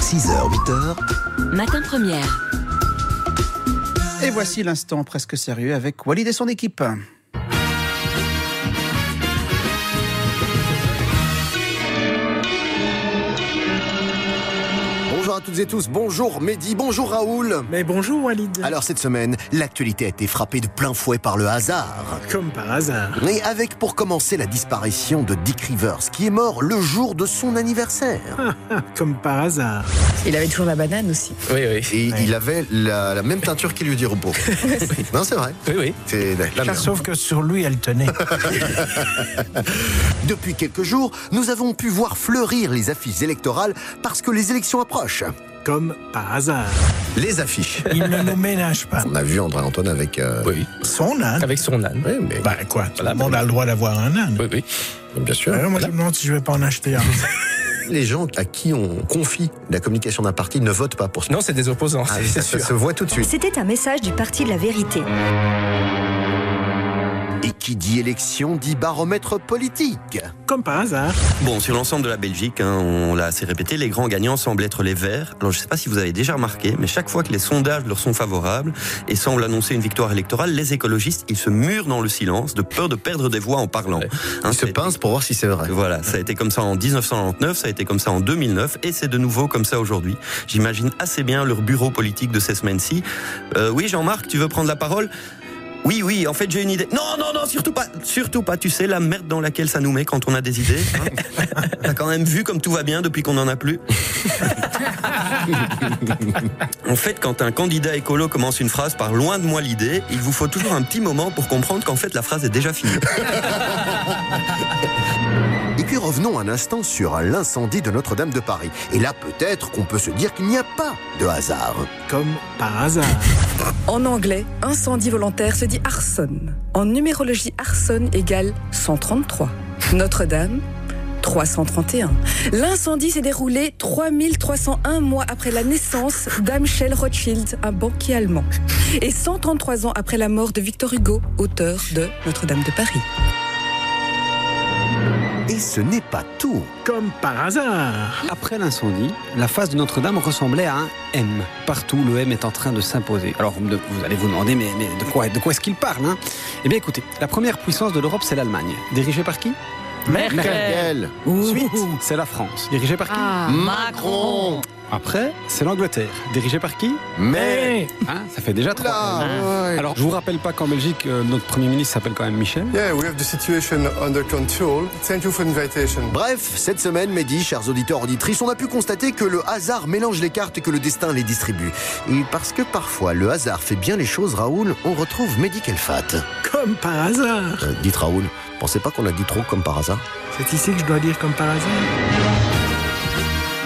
6h, 8h. Matin Première. Et voici l'instant presque sérieux avec Walid et son équipe. Bonjour à toutes et tous, bonjour Mehdi, bonjour Raoul. Mais bonjour Walid. Alors cette semaine, l'actualité a été frappée de plein fouet par le hasard. Comme par hasard. Et avec pour commencer la disparition de Dick Rivers, qui est mort le jour de son anniversaire. Comme par hasard. Il avait toujours la banane aussi. Oui. Et il avait la même teinture qu'il lui dit repos. Non, c'est vrai. Oui. C'est la même. Sauf que sur lui, elle tenait. Depuis quelques jours, nous avons pu voir fleurir les affiches électorales parce que les élections approchent. Comme par hasard. Les affiches. Il ne nous ménage pas. On a vu André-Antoine avec... Oui. Son âne. Avec son âne. Oui, mais... Bah quoi, tout le monde a le droit d'avoir un âne. Oui. bien sûr. Moi je me demande si je vais pas en acheter un. Les gens à qui on confie la communication d'un parti ne votent pas pour ce. Non, c'est des opposants, c'est ça sûr. se voit tout de suite. C'était un message du Parti de la Vérité. Et qui dit élection dit baromètre politique. Comme par hasard. Bon, sur l'ensemble de la Belgique, on l'a assez répété, les grands gagnants semblent être les Verts. Alors je ne sais pas si vous avez déjà remarqué, mais chaque fois que les sondages leur sont favorables et semblent annoncer une victoire électorale, les écologistes, ils se murent dans le silence de peur de perdre des voix en parlant. Ouais. Ils se pincent pour voir si c'est vrai. Voilà, ça a été comme ça en 1999, ça a été comme ça en 2009 et c'est de nouveau comme ça aujourd'hui. J'imagine assez bien leur bureau politique de ces semaines-ci. Oui, Jean-Marc, tu veux prendre la parole ? Oui, en fait j'ai une idée. Non, surtout pas, tu sais la merde dans laquelle ça nous met quand on a des idées. Hein. T'as quand même vu comme tout va bien depuis qu'on n'en a plus. En fait, quand un candidat écolo commence une phrase par « loin de moi l'idée », il vous faut toujours un petit moment pour comprendre qu'en fait la phrase est déjà finie. Et puis revenons un instant sur l'incendie de Notre-Dame de Paris. Et là, peut-être qu'on peut se dire qu'il n'y a pas de hasard. Comme par hasard. En anglais, incendie volontaire se dit arson. En numérologie, arson égale 133. Notre-Dame, 331. L'incendie s'est déroulé 3301 mois après la naissance d'Amschel Rothschild, un banquier allemand. Et 133 ans après la mort de Victor Hugo, auteur de Notre-Dame de Paris. Et ce n'est pas tout. Comme par hasard. Après l'incendie, la face de Notre-Dame ressemblait à un M. Partout, le M est en train de s'imposer. Alors, vous allez vous demander, mais de quoi est-ce qu'il parle, hein ? Eh bien, écoutez, la première puissance de l'Europe, c'est l'Allemagne. Dirigée par qui ? Merkel. Ensuite, c'est la France. Dirigée par qui ? Macron. Après, c'est l'Angleterre. Dirigée par qui ? Mais... Hein, ça fait déjà 3. Ouais. Alors, je vous rappelle pas qu'en Belgique, notre Premier ministre s'appelle quand même Michel. Yeah, we have the situation under control. Thank you for invitation. Bref, cette semaine, Mehdi, chers auditeurs, auditrices, on a pu constater que le hasard mélange les cartes et que le destin les distribue. Et parce que parfois, le hasard fait bien les choses, Raoul, on retrouve Mehdi Kelfat. Comme par hasard. Dites Raoul, pensez pas qu'on a dit trop comme par hasard ? C'est ici que je dois dire comme par hasard.